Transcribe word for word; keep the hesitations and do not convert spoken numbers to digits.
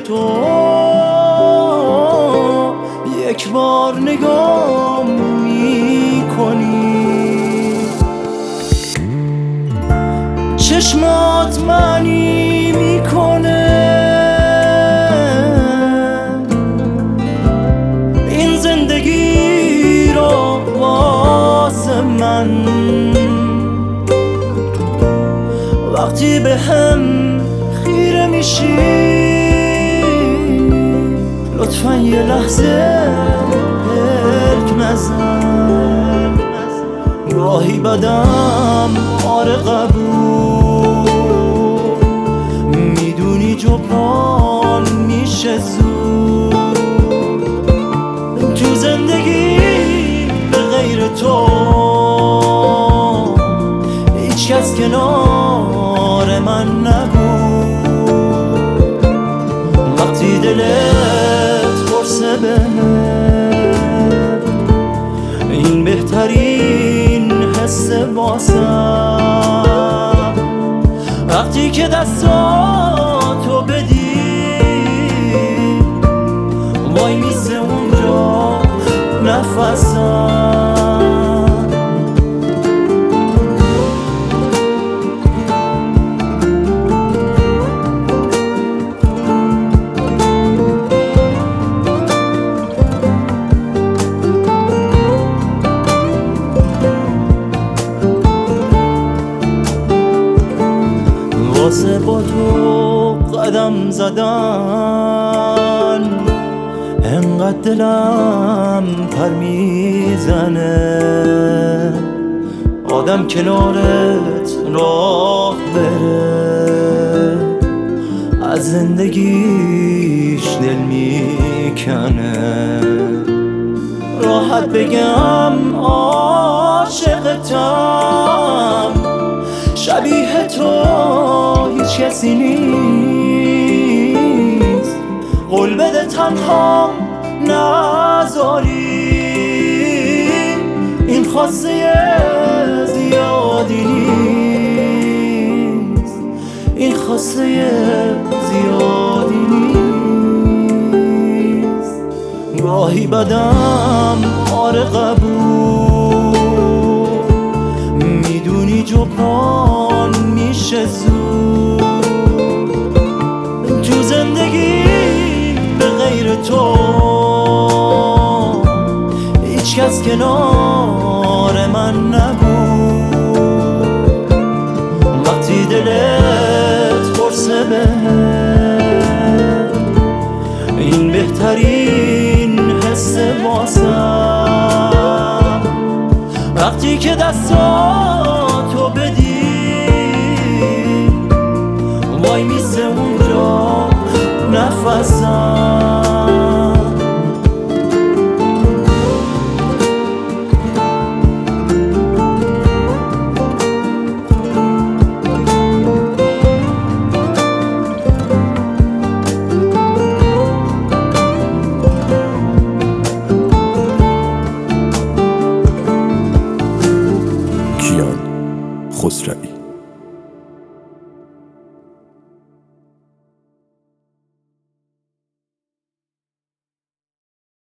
تو یک بار نگاه میکنی، چشمات معنی میکنه این زندگی رو واسه من. وقتی به هم خیره میشی لطفا یه لحظه پلک نزن، راهی بدم آره قبول، میدونی جبران میشه زود. تو زندگی به غیر تو هیچ کس کنار من نبود. وقتی دلت پرسه بهم این بهترین حس واسم، وقتی که دستاتو بدی وای میسه اونجا نفسم. واسه با تو قدم زدن انقدر دلم پر میزنه، آدم کنارت راه بره از زندگیش دل میکنه. راحت بگم عاشقتم، شبیه تو هیچ کسی نیست. قول بده تنها نذاری، این خواسته زیادی نیست، این خواسته زیادی نیست. راهی بدم آره قبول، میدونی جبران میشه زود. تو زندگی به غیر تو هیچ کس کنار من نبود. وقتی دلت پرسه بهم این بهترین حس واسه